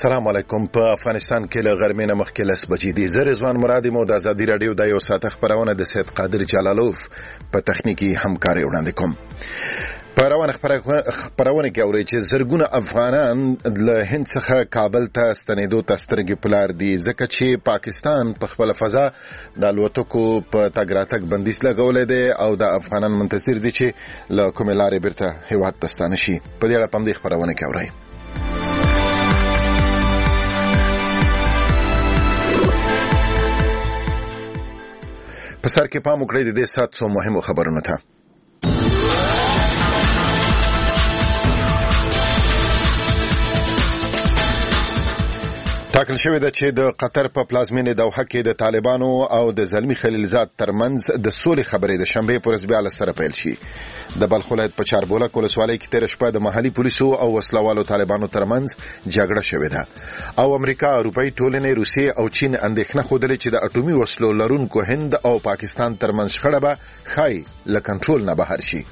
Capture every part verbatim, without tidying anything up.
السلام علیکم. په افغانستان کې له غرمې نه مخکې لس بجې دي. زه رضوان مرادي مو د ازادي راډیو د یو ساعت خبرونه د سید قادر جلالوف په تخنیکی همکاري وړاندې کوم. په روانه خبرونه کې اوري چې زرګونه افغانان له هند څخه کابل ته ستنېدو ته سترګې پلار دي، ځکه چې پاکستان په خپل فضا د الوتکو په تګ راتګ بندیز لګولې ده او د افغانان منتظر دي چې له کومې لارې بیرته هیواد ته ستانه شي. په دې اړه په دې خبرونه کې اوري. په سر کې پام وکړئ د دې سات څو مهمو خبرونو ته. ټاکل شوې ده چې د قطر په پلازمینې دوحه کې د طالبانو او د زلمی خلیلزاد ترمنځ د سولې خبرې د شنبې پر ورځ بیا له سره پیل شي. د بلخ ولایت په چاربولک ولسوالۍ کې تېره شپه د محلي پولیسو او وسلوالو طالبانو ترمنځ جګړه شوې ده او امریکا، اروپایي ټولنې، روسیې او چین اندېښنه ښودلې چې د اټومي وسلو لرونکو هند او پاکستان ترمنځ شخړه به ښایي له کنټرول نه بهر شي.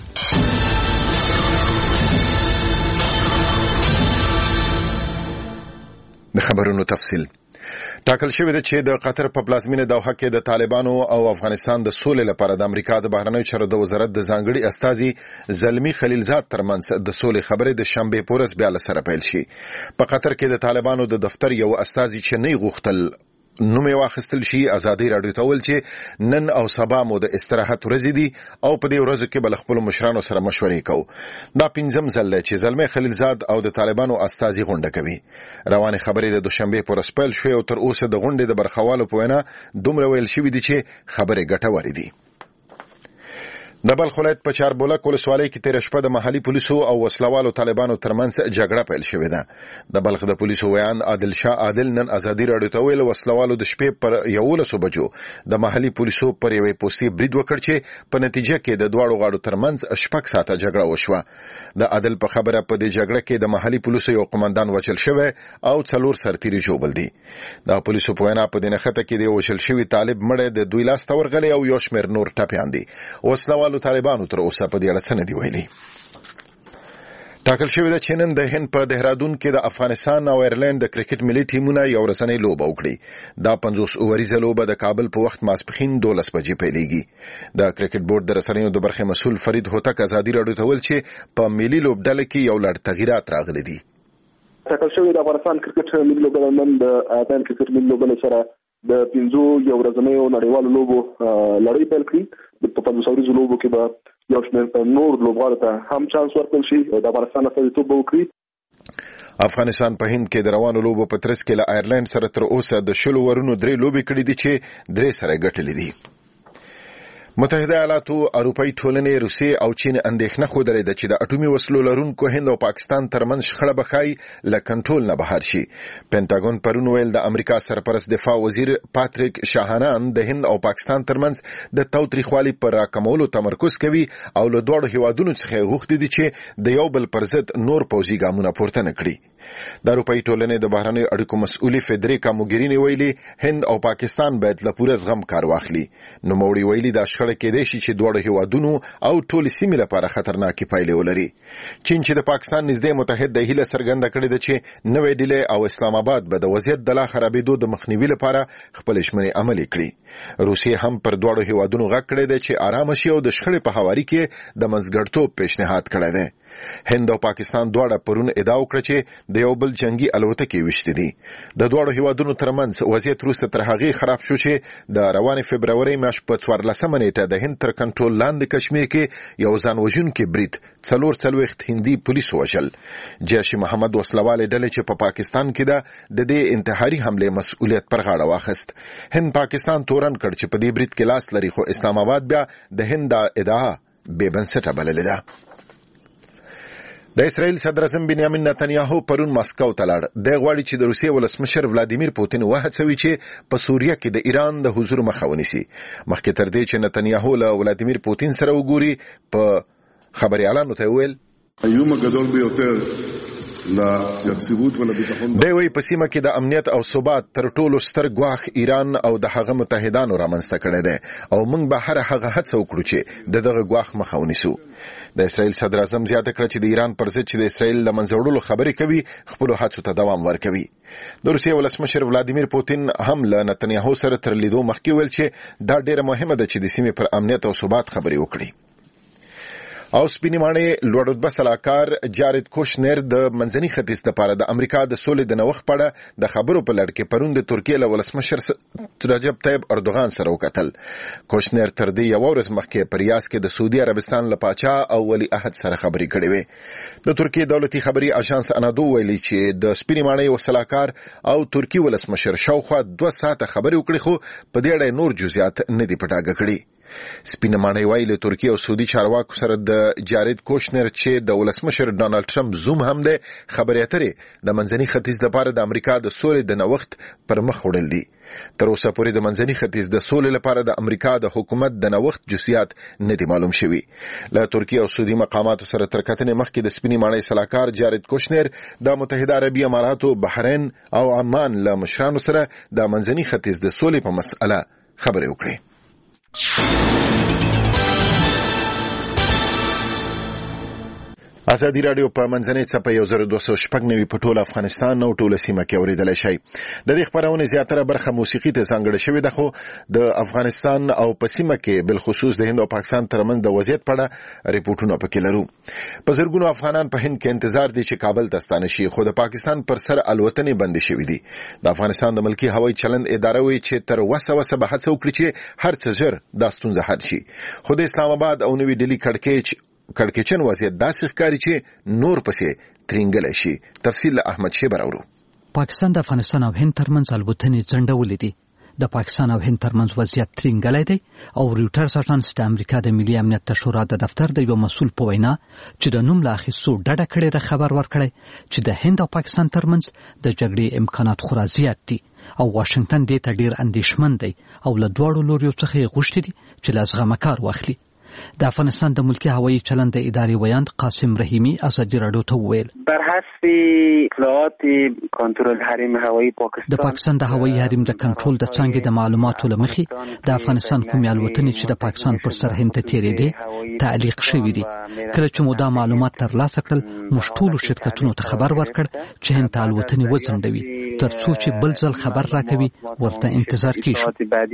د خبرونو تفصیل. ټاکل شوې ده چې د قطر په پلازمینه دوحه کې د طالبانو او افغانستان د سولې لپاره د امریکا د بهرنیو چارو د وزارت د ځانګړي استازي زلمی خلیلزاد ترمنځ د سولې خبرې د شنبې په ورځ بیا له سره پیل شي. په قطر کې د طالبانو د دفتر یو استازي چې نه غوښتل نوم یې واخیستل شي ازادي راډیو ته وویل چې نن او سبا مو د استراحت ورځې دي او په دې ورځو کې به له خپلو مشرانو سره مشورې کوو. دا پنځم ځل دی چې زلمی خلیلزاد او د طالبانو استازي غونډه کوي. روانې خبرې د دوشنبې په ورځ پیل شوې او تر اوسه د غونډې د برخوالو په وینا دومره ویل شوي دي چې خبرې ګټورې دي. د بلخ ولایت په چاربولک ولسوالۍ کې تېره شپه د محلي پولیسو او وسلوالو طالبانو ترمنځ جګړه پیل شوې ده. د بلخ د پولیسو ویان عادل شاه عادل نن ازادي راډیو ته ویل وسلوالو د شپې پر یولسو بجو د محلي پولیسو پر یوې پوستې برید وکړ چې په نتیجه کې د دواړو غاړو ترمنځ شپږ ساعته جګړه وشوه. د عادل په خبره په دې جګړه کې د محلي پولیسو یو قومندان وژل شوی او څلور سرتیري ژوبل دي. د پولیسو په وینا په دې نښته کې د وژل شوي طالب مړی د دوی لاس ته ورغلی او یو شمېر نور ټپیان دي. وسلوالو طالبانو تر اوسه په دې اړه څه نه دي ویلي. ټاکل شوې ده چې نن د هند په دهرادون کې د افغانستان او ایرلند د کرکټ ملي ټیمونه یو ورځنۍ لوبه وکړي. دا پنځوس اووریزه لوبه د کابل په وخت ماسپښین دولس بجې پیلېږي. د کرکټ بورډ د رسنیو د برخې مسؤل فرید هوتک ازادي راډیو ته ویل چې په ملي لوبډله کې یو لړ تغییرات راغلي دي. ټاکل شوې د افغانستان کرکټ ملي لوبډله نن د افغان کرکټ ملي لوبډلې سره د پنځو یو ورځنیو نړیوالو لوبو لړۍ پیل کړي. په پنځوس اوریزو لوبو کې به یو شمېر نور لوبغاړو ته هم چانس ورکړل شي د افغانستان استازیتوب وکړي. افغانستان په هند کې د روانو لوبو په ترڅ کې له ایرلند سره تر اوسه د شلو ورونو درې لوبې کړې دي چې درې سره ګټلې دي. متحده ایالاتو، اروپایي ټولنې، روسیې او چین اندېښنه ښودلې ده چې د اټومي وسلو لرونکو هند او پاکستان ترمنځ شخړه به ښایي له کنټرول نه بهر شي. پینټاګون پرون ویل د امریکا سرپرست دفاع وزیر پاتریک شاهانان د هند او پاکستان ترمنځ د تاوتریخوالي پر راکمولو تمرکز کوي او له دواړو هیوادونو څخه غوښتي دي چې د یو بل پر ضد نور پوځي ګامونه پورته نه کړي. د اروپایي ټولنې د بهرنیو اړیکو مسؤلې فدریکا موګریني ویلي هند او پاکستان باید له پوره زغم کار واخلي. نوموړي ویلي دا شخړه کېدای شي چې دواړو هیوادونو او ټولې سیمې لپاره خطرناکې پایلې ولري. چین چې د پاکستان نږدې متحد دی هیله څرګنده کړې ده چې نوې ډیلي او اسلام آباد به د وضعیت د لا خرابېدو د مخنیوي لپاره خپل ژمنې عملي کړي. روسیې هم پر دواړو هیوادونو غږ کړی دی چې آرامه شي او د شخړې په هواري کې د منځګړیتوب پیشنهاد کړی دی. هند او پاکستان دواړه پرون ادعا وکړه چې د یو بل جنگي الوتکې وشتې دي. د دواړو هیوادونو ترمنځ وضعیت وروسته تر هغې خراب شو چې د روانې فبرورۍ میاشت په څوارلسمه نیټه د هند تر کنټرول لاندې کشمیر کې یو ځان وژونکی برید څلور څلوېښت هندي پولیس وژل. جیش محمد وسلوالې ډلې چې په پا پاکستان کې ده د دې انتحاري حملې مسؤلیت پر غاړه واخیست. هند پاکستان تورن کړ چې په دې برید کې لاس لري، خو اسلام آباد بیا د هند دا ادعا بې بنسټه بللې ده. د اسرائیل صدر اعظم بنیامین نتنیاهو پرون ماسکو ته لاړ. د غواړي چې د روسیې ولسمشر ولادیمیر پوتین وهڅوي چې په سوریه کې د ایران د حضور مخه ونیسي. مخکې تر دې چې نتنیاهو له ولادیمیر پوتین سره وګوري په خبري اعلان ته ویل האיום הגדול ביותר دی وی په سیمه کې د امنیت او ثبات تر ټولو ستر ګواښ ایران او د هغه متحدانو رامنځته کړی دی او موږ به هر هغه هڅه وکړو چې د دغه ګواښ مخه ونیسو. د اسرائیل صدر اعظم زیاته کړه چې د ایران پر ضد چې د اسرائیل د منځه وړلو خبرې کوي خپلو هڅو ته دوام ورکوي. د روسیې ولسمشر ولادیمیر پوتین هم له نتنیاهو سره تر لیدو مخکې ویل چې دا ډیره مهمه ده چې د سیمې پر امنیت او ثبات خبرې وکړي. او سپینې ماڼۍ لوړ رتبه سلاکار جارد کوشنر د منځني ختیځ لپاره د امریکا د سولې د نوښت په اړه د خبرو په لړ کې پرون د ترکیې له ولسمشر رجب طیب اردوغان سره وکتل. کوشنر تر دې یو ورځ مخکې په ریاض کې د سعودي عربستان له پاچا او ولی عهد سره خبرې کړې وې. د ترکیې دولتي خبري اژانس انادو ویلي چې د سپینې ماڼۍ او سلاکار او ترکی ولسمشر شاوخوا دوه ساعته خبرې وکړې خو په دې اړه نور جزئیات نه دي پټاګه کړي. سپینه ماڼۍ وایي له ترکیې او سعودي چارواکو سره د جارد کوشنر چې د ولسمشر ډانلډ ټرمپ زوم هم دی خبرې اترې د منځني ختیځ لپاره د امریکا د سولې د نوښت پر مخ وړل دي. تر اوسه پورې د منځني ختیځ د سولې لپاره د امریکا د حکومت د نوښت جزئیات نه دي معلوم شوي. له ترکیې او سعودي مقاماتو سره تر کتنې مخکې د سپینې ماڼۍ سلاکار جارد کوشنر د متحده عربي اماراتو، بحرین او عمان له مشرانو سره د منځني ختیځ د سولې په مسأله خبرې وکړې. ازادي رادیو په منځنۍ څپه یو زر دوه سوه شپږ نوي په ټول افغانستان او ټوله سیمه کې اورېدلی شئ. د دې خپرونې زیاتره برخه موسیقي ته ځانګړې شوې ده، خو د افغانستان او په سیمه کې بالخصوص د هند او پاکستان ترمنځ د وضعیت په اړه ریپورټونه پکې لرو. په زرګونو افغانان په هند کې انتظار دي چې کابل ته ستانه شي، خو د پاکستان پر سر الوتنې بندې شوې دي. د افغانستان د ملکي هوایي چلند اداره وایي چې تر وسه وسه به هڅه وکړي چې هر څه ژر دا ستونزه حل شي، خو د اسلام آباد او نوي ډیلي کړکېچ کړکېچن وضعیت داسې ښکاري چې نور پسې ترینګلی شي. تفصیل له احمد شیبر اورو. پاکستان د افغانستان او هند ترمنځ الوتنې ځنډولې دي. د پاکستان او هند ترمنځ وضعیت ترینګلی دی او رویټرز اژانس د امریکا د ملي امنیت تشورا د دفتر د یو مسؤل په وینا چې د نوم له اخیستو ډډه کړې ده خبر ورکړی چې د هند او پاکستان ترمنځ د جګړې امکانات خورا زیات دي او واشنگټن دې ته ډیر اندېښمن دی او له دواړو لوریو څخه یې غوښتي دي چې له زغمه کار واخلي. د افغانستان د ملکی هوایي چلند د ادارې ویاند قاسم رحیمی ازادي رادیو ته وویل بر حسب اطلاعات کنټرول حریم هوایي پاکستان د پاکستان د هوایي حریم د کنټرول د څنګه د معلوماتو لمخې د افغانستان کومې الوتنې چې د پاکستان پر سر هند ته تیرېدې تعلیق شوې دي. کله چې مو دا معلومات ترلاسه کړل موږ ټولو شرکتونو ته خبر ورکړ چې هند ته الوتنې وځنډوي ترڅو چې بل ځل خبر راکوي ورته انتظار کیږي.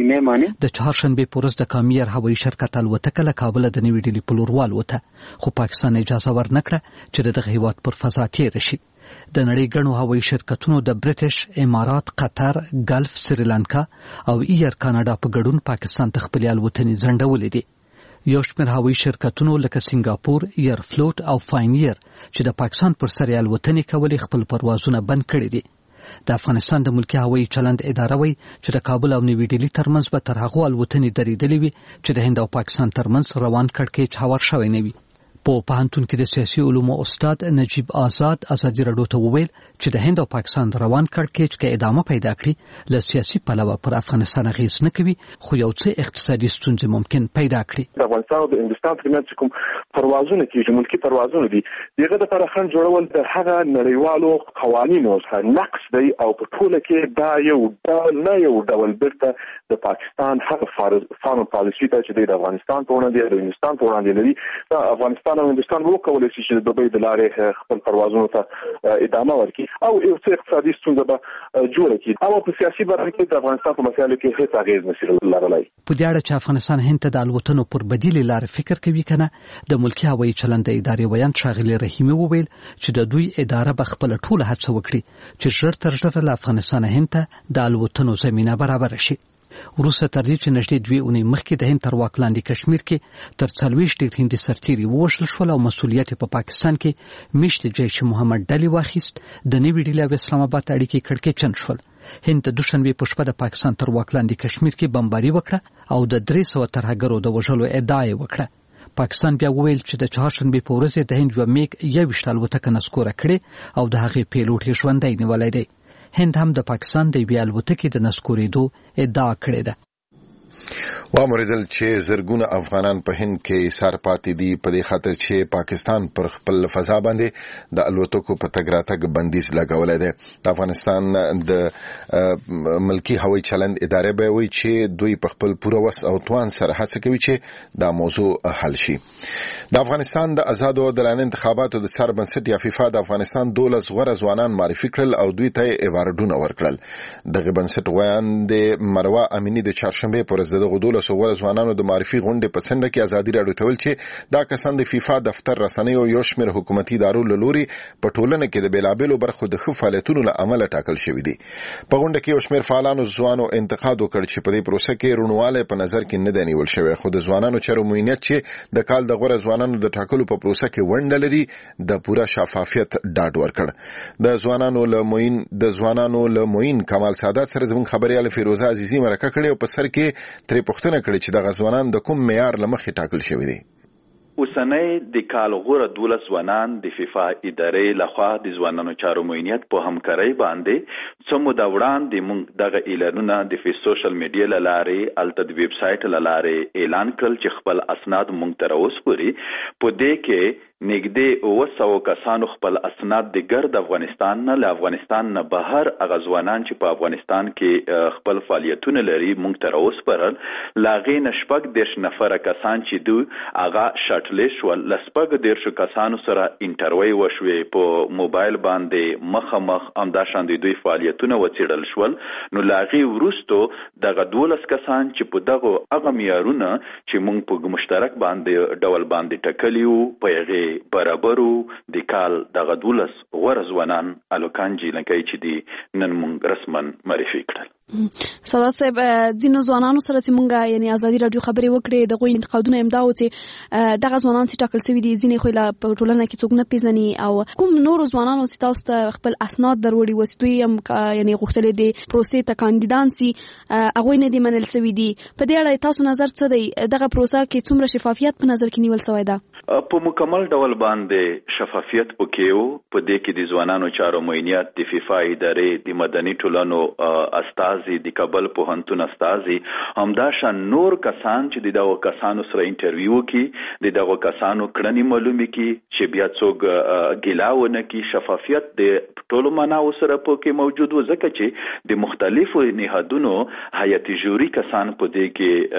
د چهارشنبه په ورځ د کامیر هوایي شرکت الوتکه له کابل د نوي ډیلي په لور والوته، خو پاکستان اجازه ورنکړه چې دغه هیواد پر فضا تیر شي. د نړۍ ګڼو هوایي شرکتونو د برټش، امارات، قطر، ګلف، سریلانکا او ایر کاناډا په ګډون پاکستان ته خپلې الوتنې ځنډولې دي. یو شمېر هوایي شرکتونو لکه سنگاپور، ایر فلوټ او فاینیر چې د پاکستان پر سر الوتنې کولې خپل پروازونه بند کړي دي. د افغانستان د ملکی هوایي چلند اداره وایي چې د کابل او نوي ډیلي ترمنځ به تر هغو الوتنې درېدلې وي چې د هند او پاکستان ترمنځ روان کړکېچ هوار شوی نه وي. په پوهنتون کې د سیاسي علومو استاد نجیب آزاد ازادي رادیو ته وویل چې د هند او پاکستان روان کړکېچ کې ادامه پیدا کړي له سیاسي پلوه پر افغانستان اغېز نه کوي، خو یو څه اقتصادي ستونزې ممکن پیدا کړي. د افغانستان او د هندستان ترمنځ کوم پروازونه کېږي، ملکي پروازونه دي، دغه د فرخن جوړول د هغه نړیوالو قوانینو څخه نقص دی او په ټوله کې دا یو ډول نه یو ډول بیرته د پاکستان هغه فارم پالیسي ته چې د افغانستان په وړاندې د هندستان په وړاندې لري. دا افغانستان او هندستان وکولای شي چې د دوبۍ د لارې خپل پروازونو ته ادامه ورکړي او یو څه اقتصادي ستونزه به جوړه کړي، او په سیاسي برخه کې د افغانستان په مسایلو کې هیڅ اغېز نشي لرلای. په دې اړه چې افغانستان هند ته د الوتنو پر بدیلې لارې فکر کوي کنه، د ملکی هوایي چلند ادارې ویاند ښاغلي رحیمي وویل چې د دوی اداره به خپل ټوله هڅه وکړي چې ژر تر ژره له افغانستان هند ته د الوتنو زمینه برابر شي. وروسته تر دې چې نږدې دوې اونۍ مخکې د هند تر واک لاندې کشمیر کې تر څلوېښت ډېر هندي سرتیري ووژل شول او مسؤلیت په پاکستان کې میشت جیش محمد ډلې واخیست، د نوي ډیلي او اسلام آباد اړیکې کړکېچن شول. هند د دوشنبې په شپه د پاکستان تر واک لاندې کشمیر کې بمباري وکړه او د درې سوه ترهګرو د وژلو ادعا یې وکړه. پاکستان بیا وویل چې د چهارشنبې په ورځ د هند یوه میګ یوویشت الوتکه نسکوره کړې او د هغې پیلوټ یې ژوندی نیولی دی. هند هم د پاکستان د یوې الوتکې د نسکورېدو ادعا کړې ده. وامریدل چې زرګونه افغانان په هند کې سار پاتې دي په دې خاطر چې پاکستان پر خپل فضا باندې د الوتکو په تګ راتګ بندیز لګولې ده. د افغانستان د ملکی هوایي چلند ادارې به وایي چې دوی په خپل پوره وس او توان سره هڅه کوي چې دا موضوع حل شي. د افغانستان د آزادو عادلانه انتخاباتو د څار بنسټ یا فیفا د افغانستان دولس غوره ځوانان معرفي کړل او دوی ته ایوارډونه ورکړل. دغه بنسټ ویاند مروه امینی د چهارشنبه پر ورځ دغه دولس غوره ځوانانو د معرفي غونډې په څنډه کې ازادي راډیو ته ویل چې دا کسان د فیفا دفتر رسنیو یو شمېر حکومتي ادارو له لوري په ټولنه کې د بیلابېلو برخو د ښه فعالیتونو له امله ټاکل شوي دي. په غونډه کې یو شمېر فعالانو ځوانو انتقاد وکړ چې په دې پروسه کې روڼوالی په نظر کې نه دی نیول شوی، خو د ځوانانو چرموینیت چې د کال د غوره ځوانانو د ټاکلو په پروسه کې ونډه لري د پوره شفافیت ډاډ ورکړ. د ځوانانو له موین د ځوانانو له موین کمال سادات سره زموږ خبريال فیروزه عزیزی مرکه کړې او په سر کې ترې پوښتنه کړي چې د غزوانان د کوم معیار لمخې ټاکل شوی دی. اوسنۍ د کال غوره دولس ځوانان د فیفا ادارې لخوا د ځوانانو چارو موینیت په همکارۍ باندې څو موده وړاندې موږ دغه اعلانونه د فیس سوشل میډیا له لارې الته د ویب سایټ له لارې اعلان کړل چې خپل اسناد موږ تر اوسه پورې په دې کې نږدې اوه سوه کسانو خپل اسناد د ګرد افغانستان نه له افغانستان نه بهر هغه ځوانان چې په افغانستان کې خپل فعالیتونه لري موږ تر اوسه پرل لاغې نه شپږ دېرش نفره کسان چې دوی هغه شاټلیسټ ول له شپږ دېرشو کسانو سره انټرویو وشوې په موبایل باندې مخامخ همداشان د دوی فعالیتونه وڅېړل شول. نو لاغې وروستو دغه دولس کسان چې په دغه هغه معیارونه چې موږ په مشترک باندې ډول باندې ټاکلي وو په هغې برابرو د کال دغه دولس غوره ځوانان الوکان جیلنکۍ چې دي نن موږ رسمن معرفي کړل. سادات صاحب ځینو ځوانانو سره چې موږ یعنی ازادي راډیو خبرې وکړې دغه انتقادونه امدا و چې دغه ځوانان چې ټاکل شوي دي ځینې خو لا په ټولنه کې څوک نه پیژني او کوم نور ځوانانو چې تاسو ته خپل اسناد دروړي و چې دوی هم یعنی غوښتل دي پروسې ته کاندیدان سي هغه نه دي منل شوي دي. په دې اړه تاسو نظر څه دی؟ دغه پروسه کې څومره شفافیت په نظر کې نیول شوی ده؟ په مکمل ډول باندې شفافیت پکې وو. په دې کې د ځوانانو چارو موینیت د فیفا ادارې د مدني ټولنو استازي د کابل پوهنتون استازي همداشان نور کسان چې دغه کسانو سره انټرویو کې دغه کسانو کړنې معلومي کې چې بیا څوک ګیلاونه کې شفافیت د ټولو مناو سره پکې موجود و ځکه چې د مختلفو نهادونو هیئت جوري کسان په دې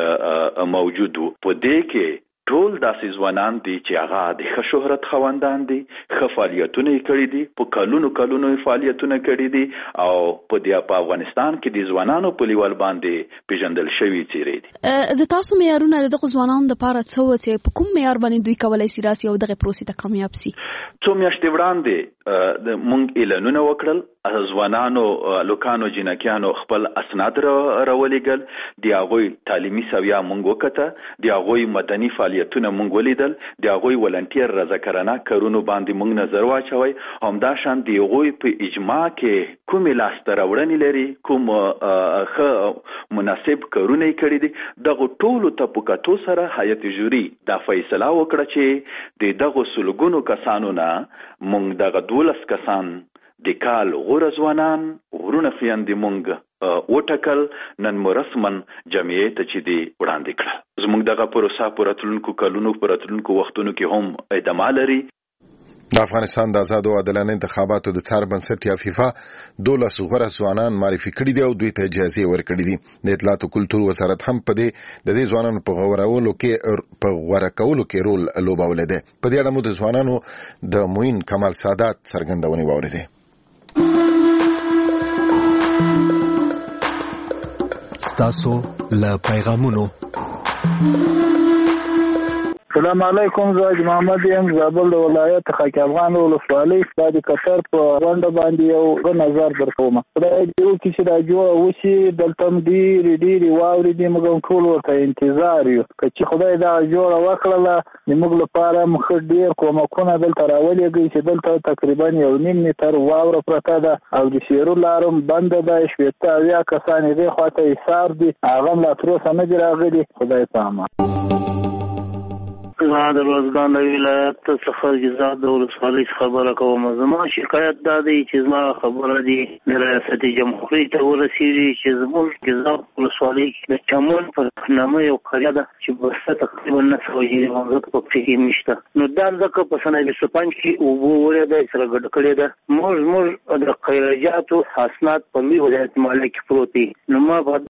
کې موجود وو. په دې کې ټول داسې ځوانان دي چې هغه د ښه شهرت خواندان دي، ښه فعالیتونه یې کړي دي، په کلونو کلونو فعالیتونه کړي دي او په دې په افغانستان کې د ځوانانو په لیول باندې پیژندل شوي څیرې دي. د تاسو معیارونه دغه ځوانانو لپاره څه و چې په کوم معیار باندې دوی کولای شي راسي او دغه پروسې ته کامیاب شي؟ څو میاشتې وړاندې د موږ اعلانونه وکړل، ځوانانو لوکانو جنکیانو خپل اسناد راولېږل، د هغوی تعلیمي سویه موږ وکته، د هغوی مدني فعالیتونه موږ ولیدل، د هغوی ولنټیر رضاکارانه کارونو باندې موږ نظر واچوی. همداشان د هغوی په اجماع کې کومې لاسته راوړنې لري، کوم ښه مناسب کارونه یې کړي دي، دغه ټولو ته په کتو سره هیئت جوري دا فیصله وکړه چې د دغو سلګونو کسانو نه موږ دغه دولس کسان د کال غوره ځوانان ورونه خویندې مونږ وټکل. نن مو رسمن جمعیې ته چې دی وړاندې کړه. زموږ دغه پروسه په راتلونکو کلونو په راتلونکو وختونو کې هم ادامه لري. د افغانستان د آزادو عادلانه انتخاباتو د څار بنسټ یا فیفا دولس غوره ځوانان معرفي کړي دي او دوی ته اجازه ورکړي دي. د اطلاعات او کلتور وزارت هم په دې د دې ځوانانو په غوړولو کې په غوړه کولو کې رول لوبولی دی. په دې اړه مو د ځوانانو د موین کمال سادات څرګندونې واورېدې. ستاسو له پیغامونو. السلام علیکم، زه حاجي محمد یم، زابل د ولایت خاک افغان ولسوالۍ د کتر په غونډه باندې یو ښه نظر درکوم. خدای دې وکړي چې دا جوړه وشي، دلته هم ډېرې ډېرې واورې دي، موږ هم ټول ورته انتظار یو. که چې خدای دا جوړه وکړله د موږ لپاره هم ښه ډېر کومکونه دلته راولېږي چې دلته تقریبا یو نیم متر واوره پرته ده او د سیرو لاره هم بنده ده. شپېته اویا کسان یې دې خواته حساب دي، هغه هم لا تر اوسه نه دي راغلي. خدای په امان. زه د روزګان د ولایت څخه جزا د ولسوالۍ خبره کوم. زما شکایت دا دی چې زما خبره دی د ریاست جمهوریت ته ورسیږي چې زموږ جزا ولسوالۍ د چمن په نامه یو قريه ده چې بسته تقریبا نه سوي موږ په فکر نشته. نو دا ځکه په سنه بیست و پنج کې او وره د سره ګډ کړی ده. موږ موږ د خیرجاتو حسنات په لوی ولایت مالک پروتي. نو ما